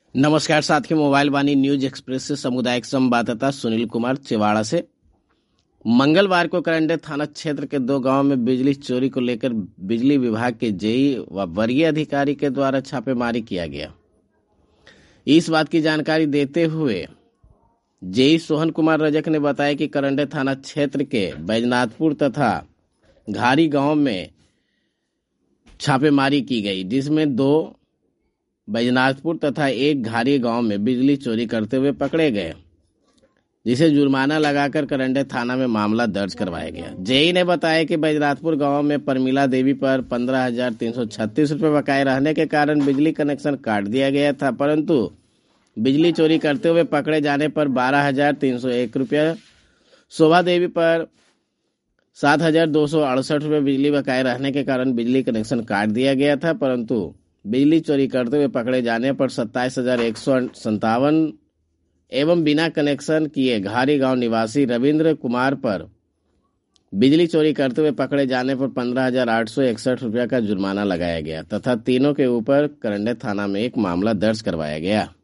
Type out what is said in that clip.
नमस्कार साथियों, मोबाइल वाणी news express से सामुदायिक संवाददाता सुनील कुमार चिवाड़ा से। मंगलवार को करंडे थाना क्षेत्र के 2 गांवों में बिजली चोरी को लेकर बिजली विभाग के जेई व वरीय अधिकारी के द्वारा छापेमारी किया गया। इस बात की जानकारी देते हुए जेई सोहन कुमार रजक ने बताया कि करंडे थाना क्षेत्र के बैजनाथपुर तथा घारी गांव में छापेमारी की गई, जिसमें 2 बैजनाथपुर तथा 1 घारी गांव में बिजली चोरी करते हुए पकड़े गए, जिसे जुर्माना लगाकर करंडे थाना में मामला दर्ज करवाया गया। जेई ने बताया कि बैजनाथपुर गांव में परमिला देवी पर 15,336 रुपये बकाये रहने के कारण बिजली कनेक्शन काट दिया गया था, परंतु बिजली चोरी करते हुए पकड़े जाने पर 12,301 रुपये, शोभा देवी पर 7,268 रुपये बिजली बकाये रहने के कारण बिजली कनेक्शन काट दिया गया था, परंतु बिजली चोरी करते हुए पकड़े जाने पर 27,157 एवं बिना कनेक्शन किए घारी गांव निवासी रविंद्र कुमार पर बिजली चोरी करते हुए पकड़े जाने पर 15,861 रुपये का जुर्माना लगाया गया तथा तीनों के ऊपर करंडे थाना में एक मामला दर्ज करवाया गया।